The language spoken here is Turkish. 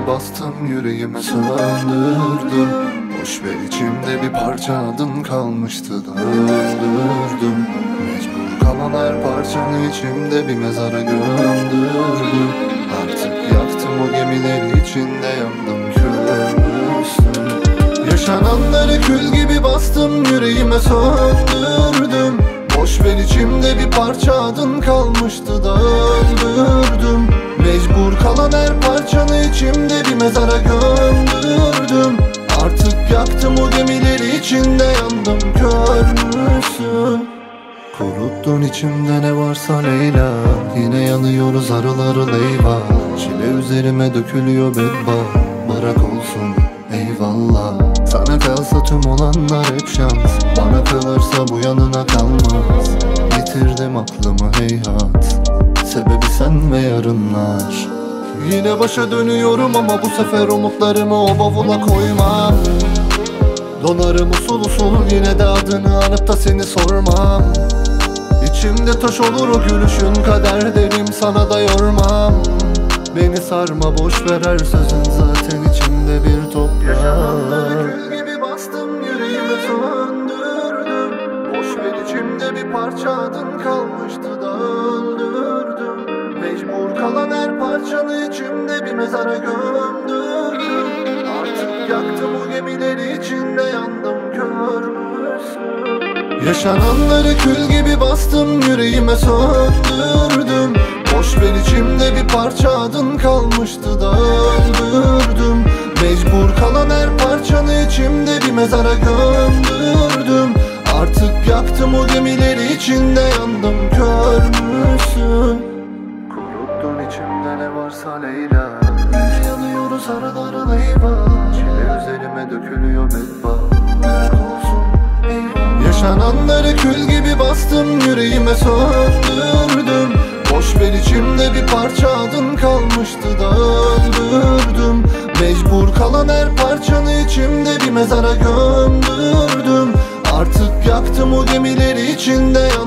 bastım yüreğime söndürdüm. Boş ver içimde bir parça adın kalmıştı da öldürdüm. Mecbur kalan her parçanı içimde bir mezara gömdürdüm. Artık yaktım o gemileri içinde yandım körmüşsün. Yaşananları kül gibi bastım yüreğime söndürdüm. Boş ver içimde bir parça adın kalmıştı da öldürdüm. Mecbur kalan her parçanı içimde bir mezara gömdürdüm. Artık yaktım o gemileri içinde yandım körmüşsün. Kuruttun içimde ne varsa Leyla. Yine yanıyoruz harıl harıl eyvah. Çile üzerime dökülüyor bedbaht. Bırak olsun eyvallah. Sana kalsa tüm olanlar hep şans. Bana kalırsa bu yanına kalmaz. Yitirdim aklımı heyhat. Sebebi sen ve yarınlar. Yine başa dönüyorum ama bu sefer umutlarımı o bavula koymam. Donarım usul usul yine de adını anıp da seni sormam. İçimde taş olur o gülüşün, kader derim sana da yormam. Beni sarma boş ver her sözün zaten içimde bir toprak. Yaşananları kül gibi bastım yüreğime söndürdüm. Boş ver içimde bir parça adın kalmıştı da öldürdüm. Mecbur kalan her parçanı içimde bir mezara gömdürdüm. Artık yaktım o gemileri içinde yandım körmüşsün. Yaşananları kül gibi bastım yüreğime söndürdüm. Boş ver içimde bir parça adın kalmıştı da öldürdüm. Mecbur kalan her parçanı içimde bir mezara gömdürdüm. Artık yaktım o gemileri içinde yandım körmüşsün. Kuruttun içimde ne varsa Leyla. Yanıyoruz harıl harıl eyvah. Çile üzerime dökülüyor bedbaht. Yaşananları kül gibi bastım yüreğime söndürdüm. Boş ver içimde bir parça adın kalmıştı da öldürdüm. Mecbur kalan her parçanı içimde bir mezara gömdürdüm. Artık yaktım o gemileri içinde